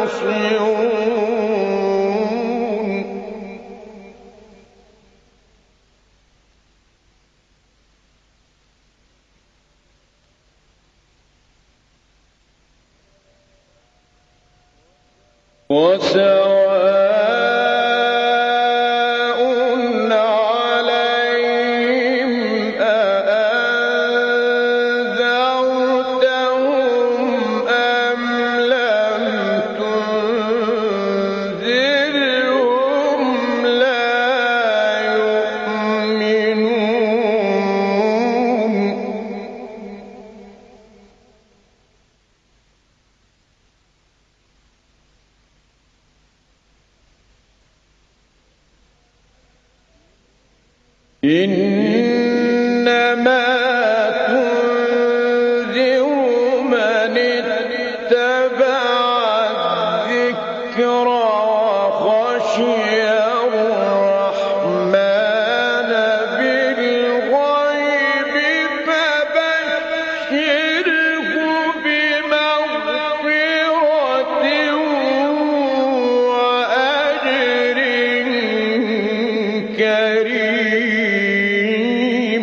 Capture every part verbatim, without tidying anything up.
إنما تنذر من اتبع الذكر وخشي الرحمن بالغيب فبشره بمغفرة وأجر كريم.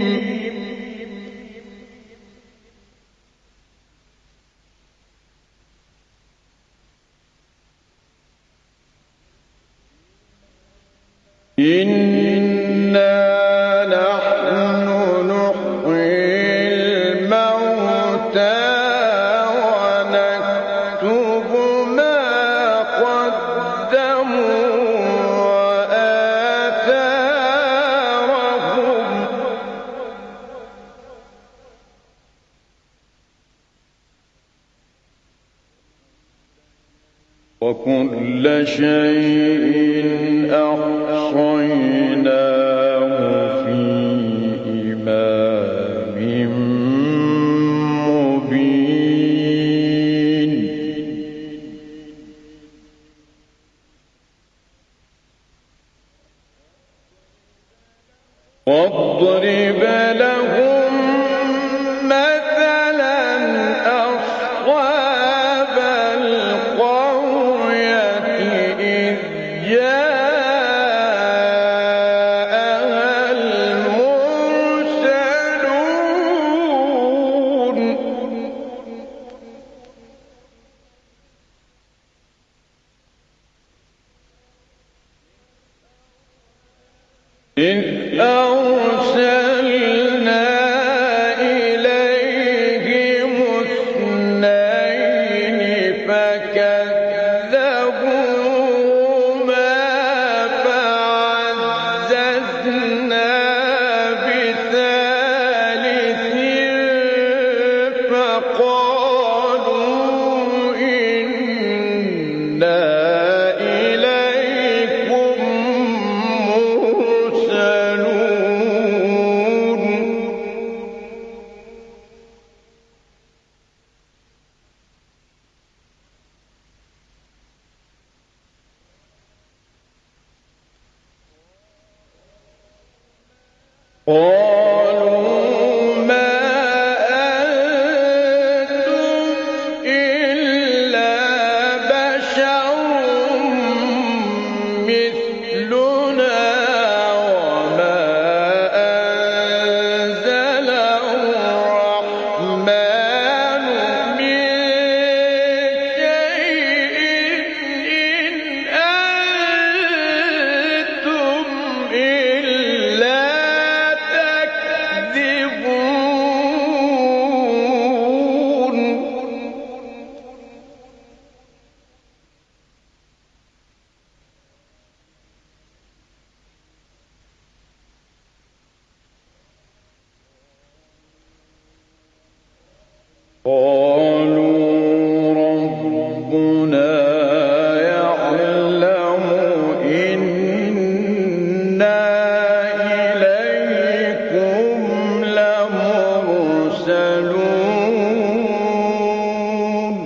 إنا نحن نحيي الموتى ونكتب ما قدموا وآثارهم وكل شيء أحصيناه في إمام مبين. واضرب لهم مثلا أصحاب القرية إذ جاءها المرسلون إذ أرسلنا إليهم اثنين فكذبوهما فعززنا بثالث فقالوا إنا إليكم مرسلون. قالوا ما أنتم إلا بشر مثلنا وما أنزل الرحمن من شيء إن أنتم إلا تكذبون. قالوا ربنا يعلم إنا إليكم لمرسلون.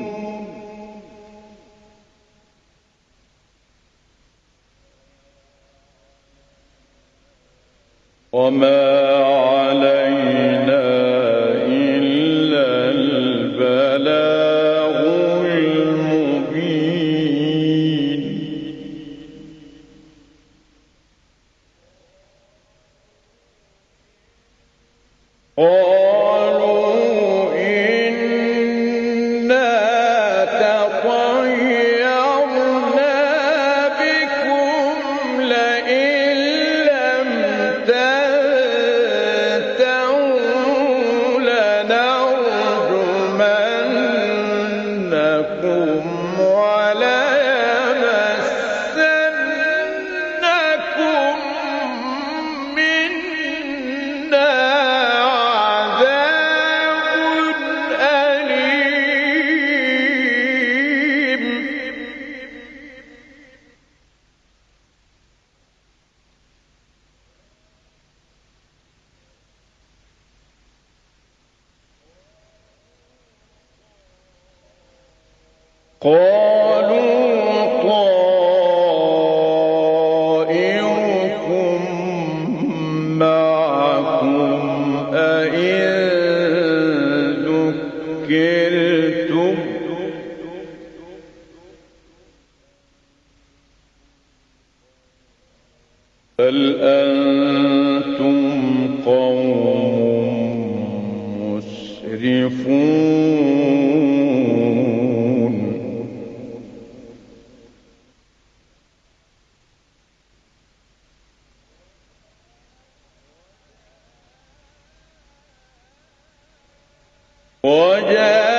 وما علينا إلا البلاغ المبين. قالوا طائركم معكم أئن ذكرتم بل أنتم قوم مسرفون وجاء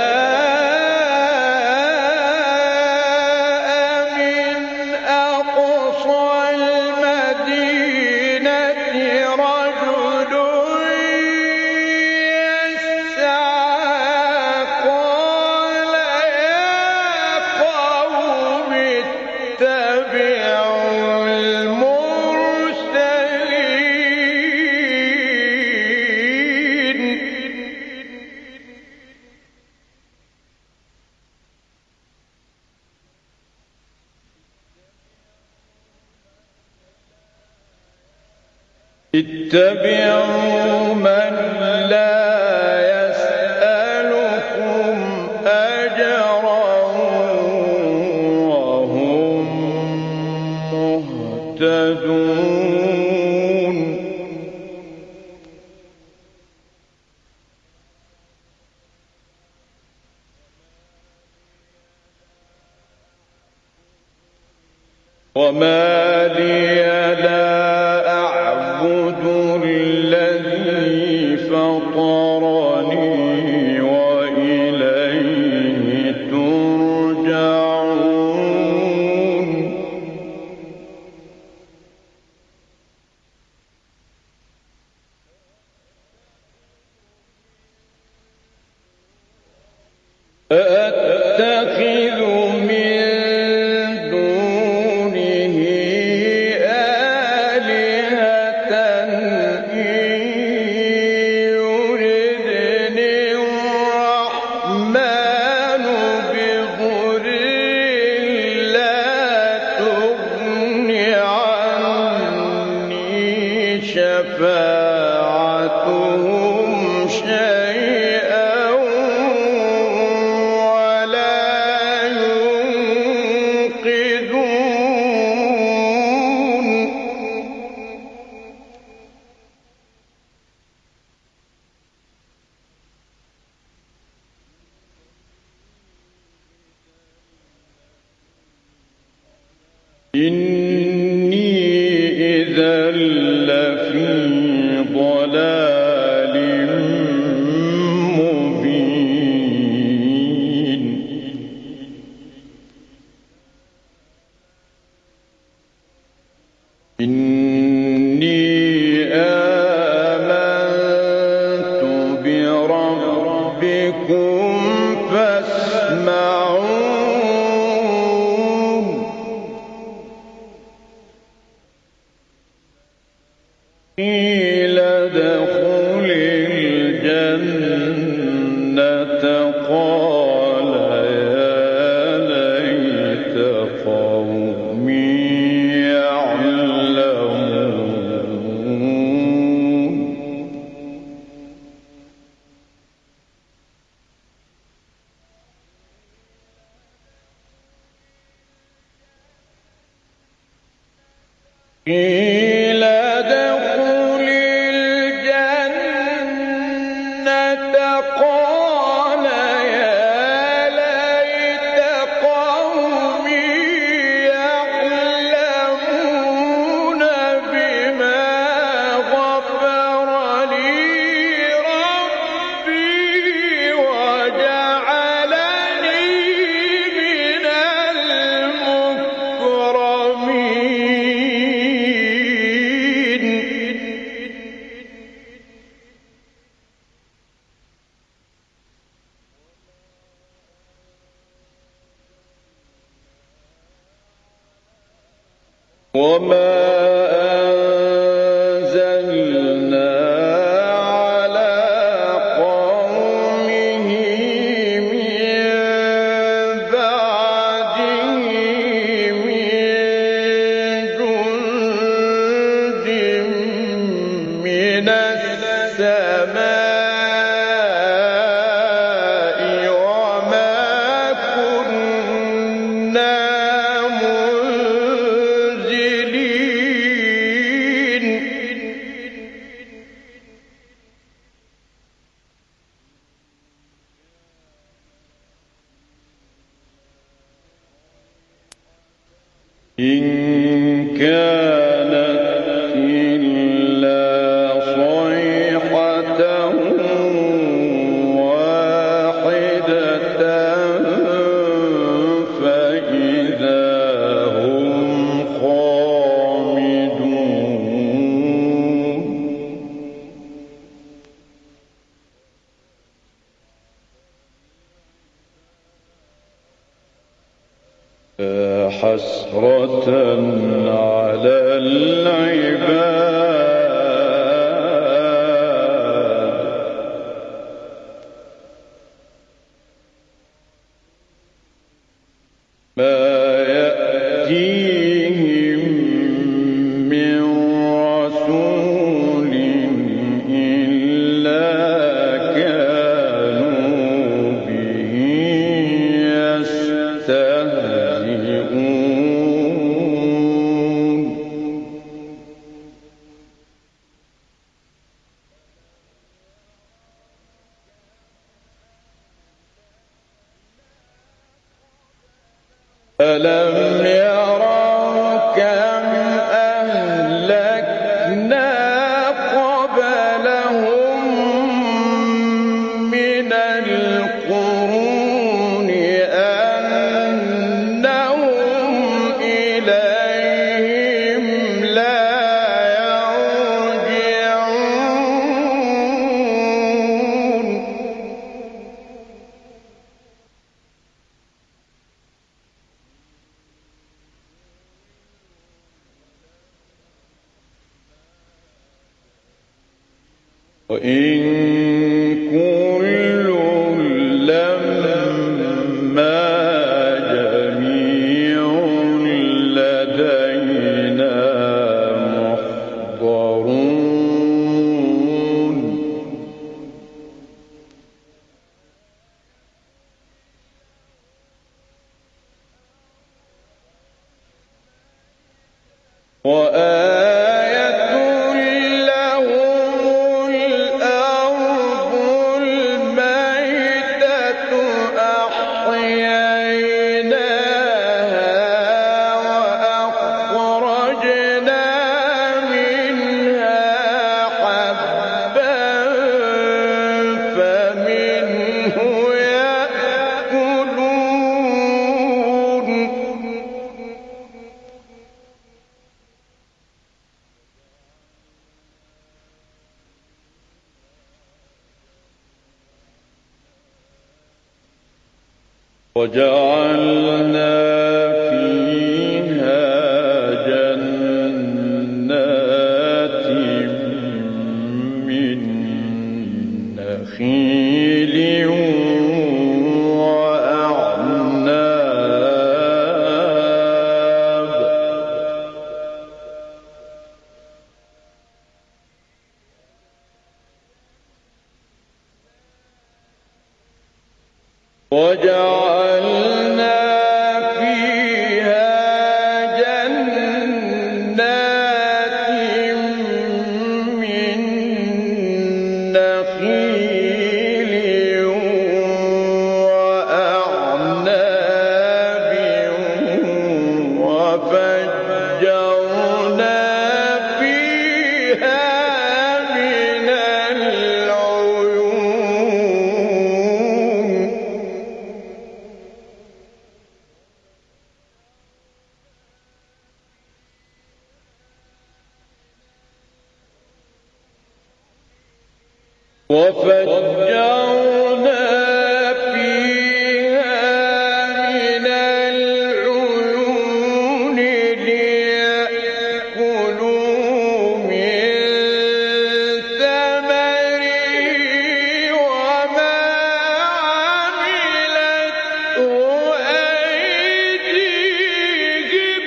اتبعوا من لا يسألكم أجرا وهم مهتدون وما لي لا الذي فطرني وإليه ترجعون أأتخذ من دونه آلهة شفاعتهم شيئا ولا ينقذون إني إذا لفي ضلال مبين إني آمنت بربكم فاسمعون قيل ادخل الجنة قال يا ليت قومي يعلمون قيل ادخل الجنة قال يا ليت قومي يعلمون بما غفر لي ربي وجعلني من المكرمين وما أنزلنا على قومه من بعده إن كانت إلا صيحة واحدة فإذا هم خامدون حسرة على العباد ما يأتيهم من رسول إلا كانوا به يستهزئون ألم يروا كم أهلكنا قبلهم من القرون أنهم إليهم لا يرجعون وإن كل لما جميع لدينا محضرون وآية لهم الأرض الميتة أحييناها وأخرجنا منها حبا فمنه يأكلون وجعلنا فيها جنات من نخيل وأعناب وجعلنا فيها جنات من نخيل وأعناب وفجرنا فيها من العيون وفجرنا فيها من العيون ليأكلوا من ثمره وما عملته أيديهم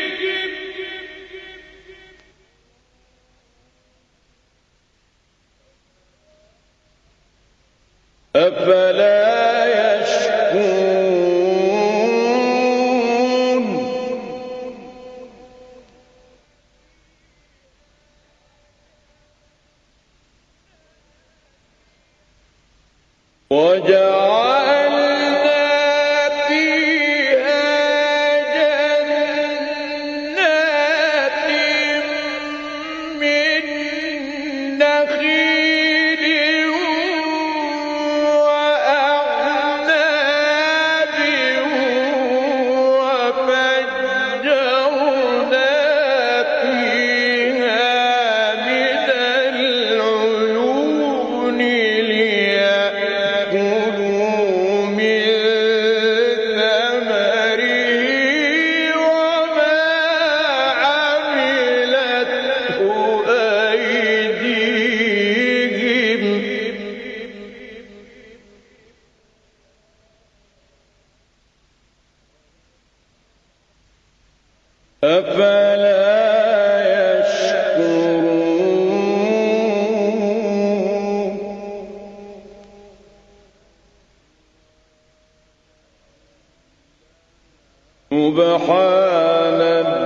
سبحان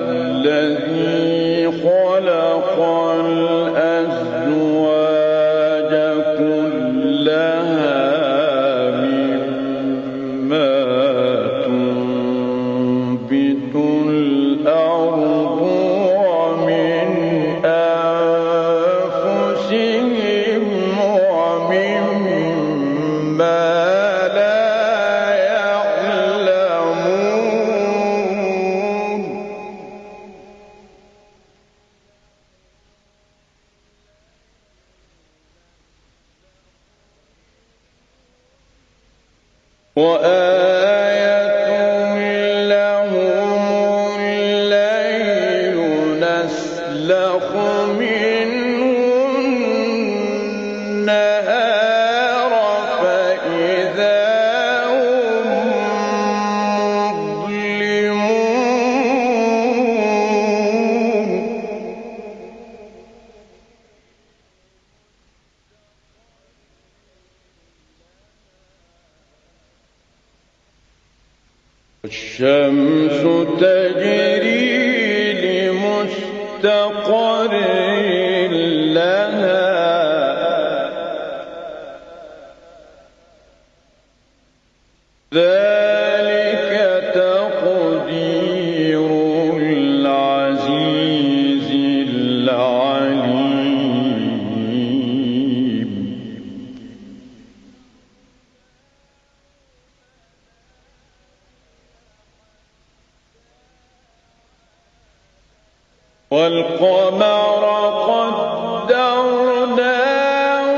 الذي خلق الأزواج كلها مما تنبت الأرض ومن أنفسهم ومما وآية لهم الليل نسلخ منه النهار فإذا هم مظلمون الشمس تجري لمستقر لها ذلك تقدير العزيز العليم والقمر قدرناه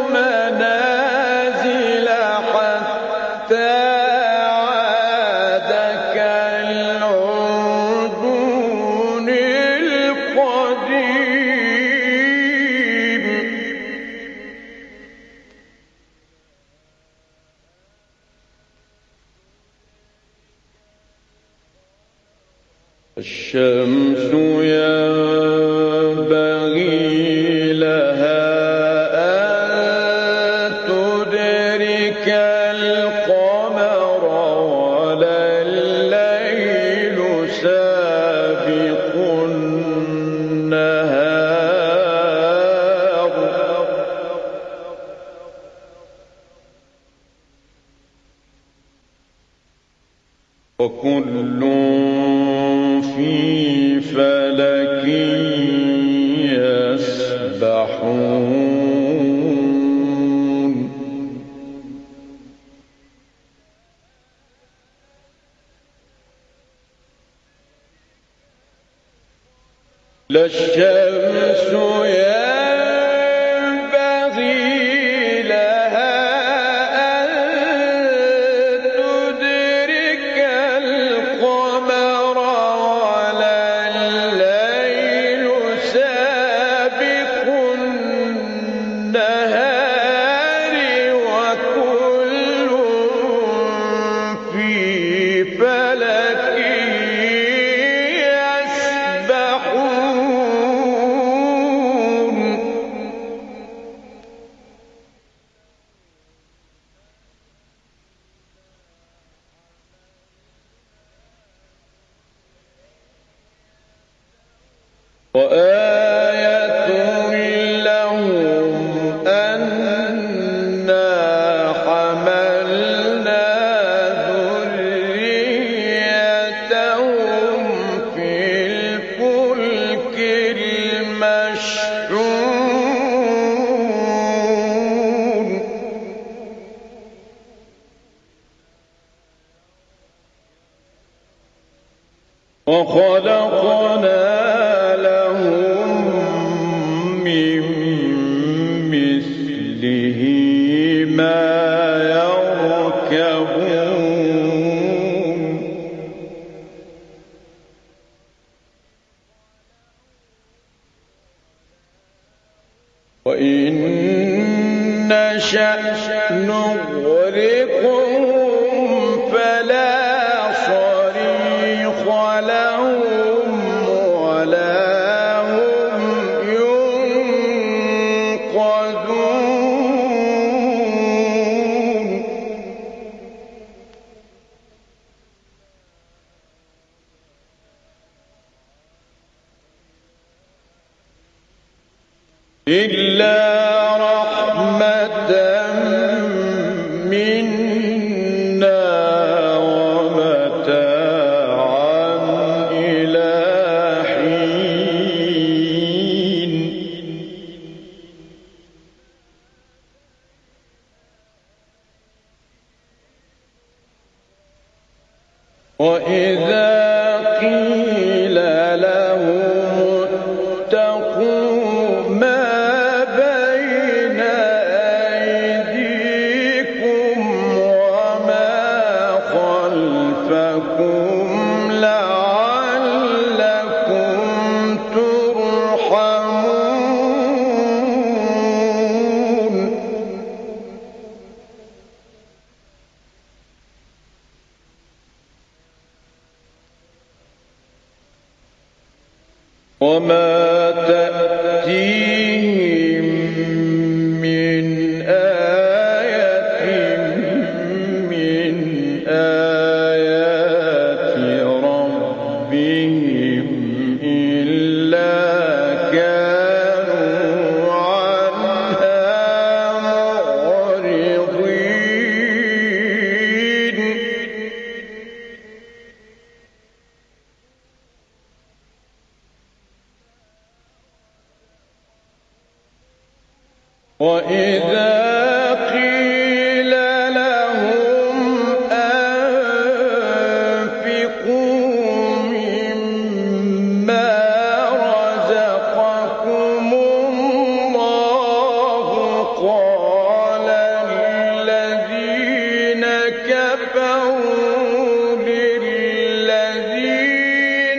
منازل حتى عاد كالعرجون القديم الشمس ينبغي لها أن تدرك القمر ولا الليل سابق النهار وكل في فلك يسبحون لا الشمس ينبغي لها أن تدرك القمر ولا الليل سابق النهار وكل في فلك يسبحون وآية لهم أنا حملنا ذريتهم في الفلك المشحون وخلقنا لهم من مثله ما يركبون وإن نشأ نغرقهم فلا صريخ لهم ولا هم ينقذون إلا رحمة منا ومتاعا إلى حين وإذا قيل لهم اتقوا ما بين أيديكم وما خلفكم لعلكم ترحمون وما تأتيهم من آية من آيات ربهم إلا كانوا عنها معرضين وإذا قيل لهم أنفقوا مما رزقكم الله قال الذين كفروا للذين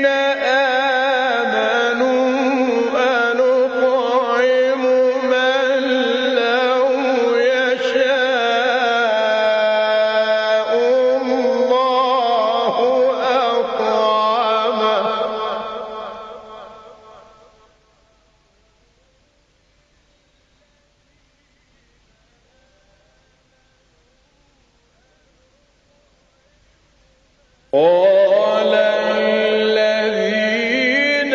آمنوا أنطعم من لو يشاء الله أطعمه قال الذين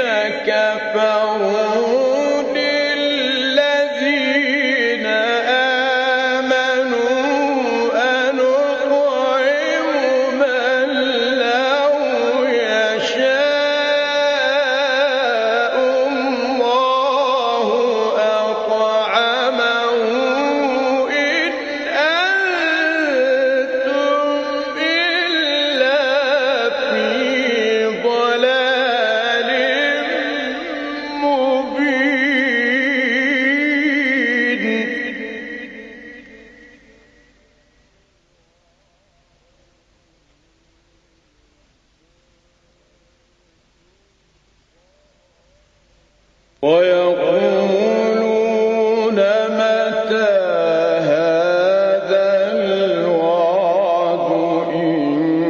كفروا للذين آمنوا أنطعم من لو يشاء الله أطعمه إن أنتم إلا في ضلال مبين ويقولون متى هذا الوعد إن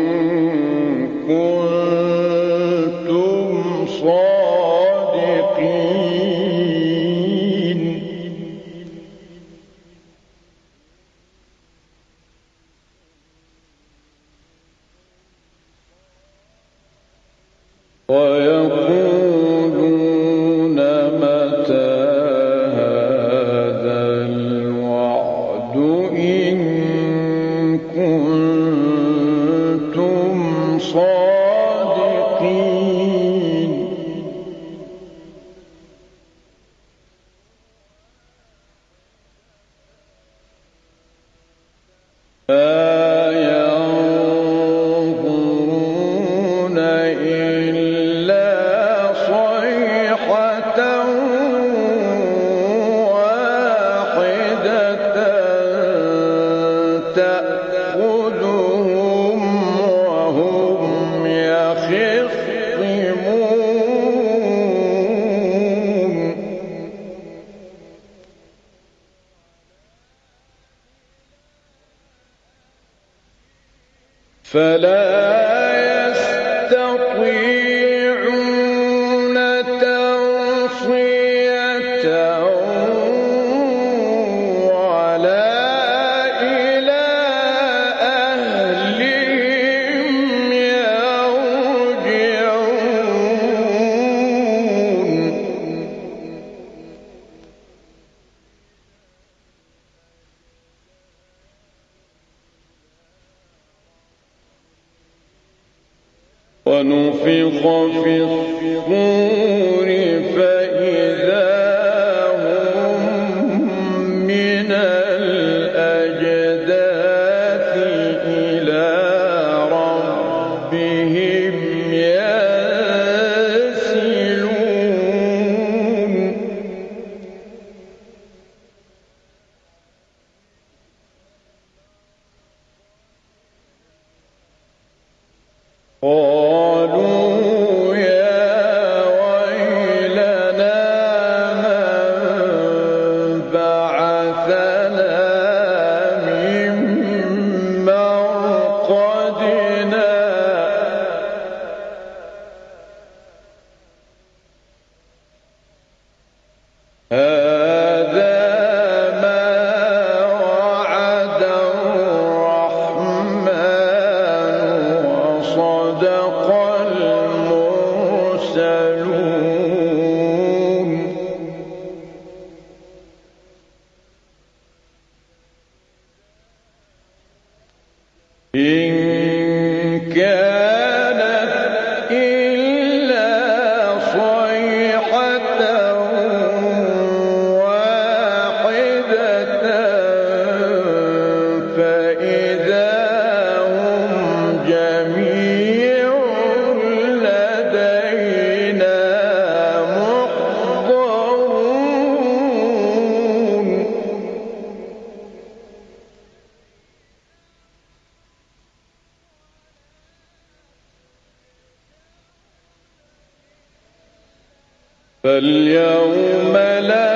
كنتم صادقين ويقولون متى هذا الوعد إن كنتم صادقين ما ينظرون إلا فلا يستطيعون توصية ولا إلى أهلهم يرجعون ونفخ في الصور فإذا هم من الأجداث إلى ربهم ينسلون قالوا يا ويلنا من بعثنا من مرقدنا هذا ما وعد الرحمن وصدق المرسلون إن كانت إلا صيحة واحدة فإذا هم جميع لدينا محضرون فاليوم لا